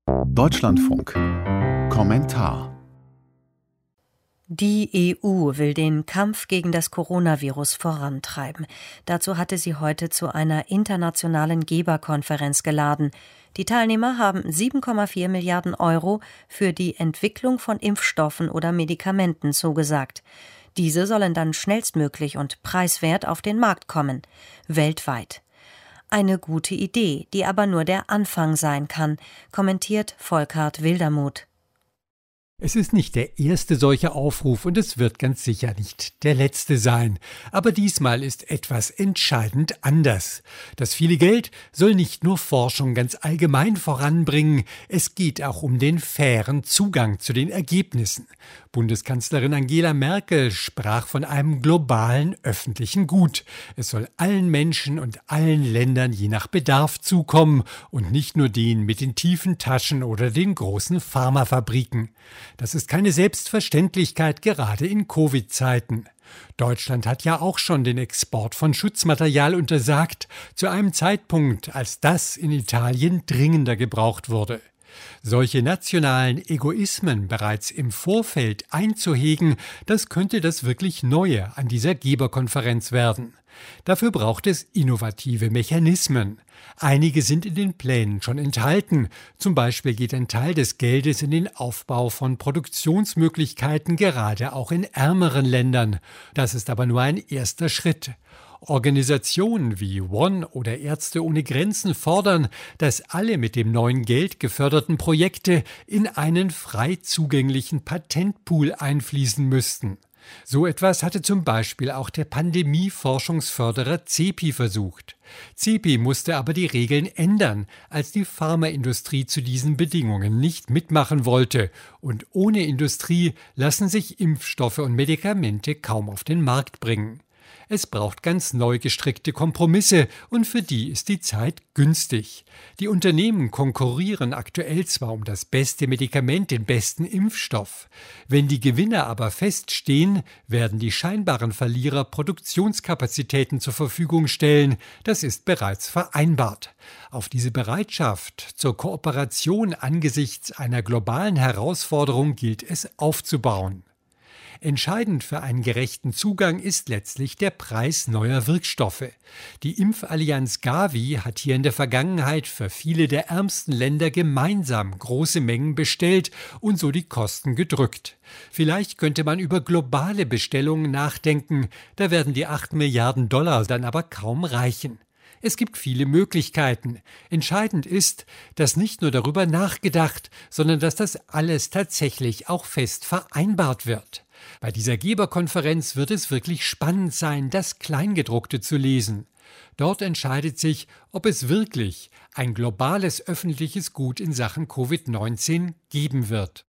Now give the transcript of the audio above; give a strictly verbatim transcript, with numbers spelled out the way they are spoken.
Deutschlandfunk. Kommentar. Die E U will den Kampf gegen das Coronavirus vorantreiben. Dazu hatte sie heute zu einer internationalen Geberkonferenz geladen. Die Teilnehmer haben sieben Komma vier Milliarden Euro für die Entwicklung von Impfstoffen oder Medikamenten zugesagt. Diese sollen dann schnellstmöglich und preiswert auf den Markt kommen, weltweit. Eine gute Idee, die aber nur der Anfang sein kann, kommentiert Volkart Wildermuth. Es ist nicht der erste solche Aufruf und es wird ganz sicher nicht der letzte sein. Aber diesmal ist etwas entscheidend anders. Das viele Geld soll nicht nur Forschung ganz allgemein voranbringen, es geht auch um den fairen Zugang zu den Ergebnissen. Bundeskanzlerin Angela Merkel sprach von einem globalen öffentlichen Gut. Es soll allen Menschen und allen Ländern je nach Bedarf zukommen und nicht nur denen mit den tiefen Taschen oder den großen Pharmafabriken. Das ist keine Selbstverständlichkeit, gerade in Covid-Zeiten. Deutschland hat ja auch schon den Export von Schutzmaterial untersagt, zu einem Zeitpunkt, als das in Italien dringender gebraucht wurde. Solche nationalen Egoismen bereits im Vorfeld einzuhegen, das könnte das wirklich Neue an dieser Geberkonferenz werden. Dafür braucht es innovative Mechanismen. Einige sind in den Plänen schon enthalten. Zum Beispiel geht ein Teil des Geldes in den Aufbau von Produktionsmöglichkeiten, gerade auch in ärmeren Ländern. Das ist aber nur ein erster Schritt. Organisationen wie One oder Ärzte ohne Grenzen fordern, dass alle mit dem neuen Geld geförderten Projekte in einen frei zugänglichen Patentpool einfließen müssten. So etwas hatte zum Beispiel auch der Pandemie-Forschungsförderer CEPI versucht. CEPI musste aber die Regeln ändern, als die Pharmaindustrie zu diesen Bedingungen nicht mitmachen wollte. Und ohne Industrie lassen sich Impfstoffe und Medikamente kaum auf den Markt bringen. Es braucht ganz neu gestrickte Kompromisse und für die ist die Zeit günstig. Die Unternehmen konkurrieren aktuell zwar um das beste Medikament, den besten Impfstoff. Wenn die Gewinner aber feststehen, werden die scheinbaren Verlierer Produktionskapazitäten zur Verfügung stellen. Das ist bereits vereinbart. Auf diese Bereitschaft zur Kooperation angesichts einer globalen Herausforderung gilt es aufzubauen. Entscheidend für einen gerechten Zugang ist letztlich der Preis neuer Wirkstoffe. Die Impfallianz Gavi hat hier in der Vergangenheit für viele der ärmsten Länder gemeinsam große Mengen bestellt und so die Kosten gedrückt. Vielleicht könnte man über globale Bestellungen nachdenken, da werden die acht Milliarden Dollar dann aber kaum reichen. Es gibt viele Möglichkeiten. Entscheidend ist, dass nicht nur darüber nachgedacht, sondern dass das alles tatsächlich auch fest vereinbart wird. Bei dieser Geberkonferenz wird es wirklich spannend sein, das Kleingedruckte zu lesen. Dort entscheidet sich, ob es wirklich ein globales öffentliches Gut in Sachen Covid neunzehn geben wird.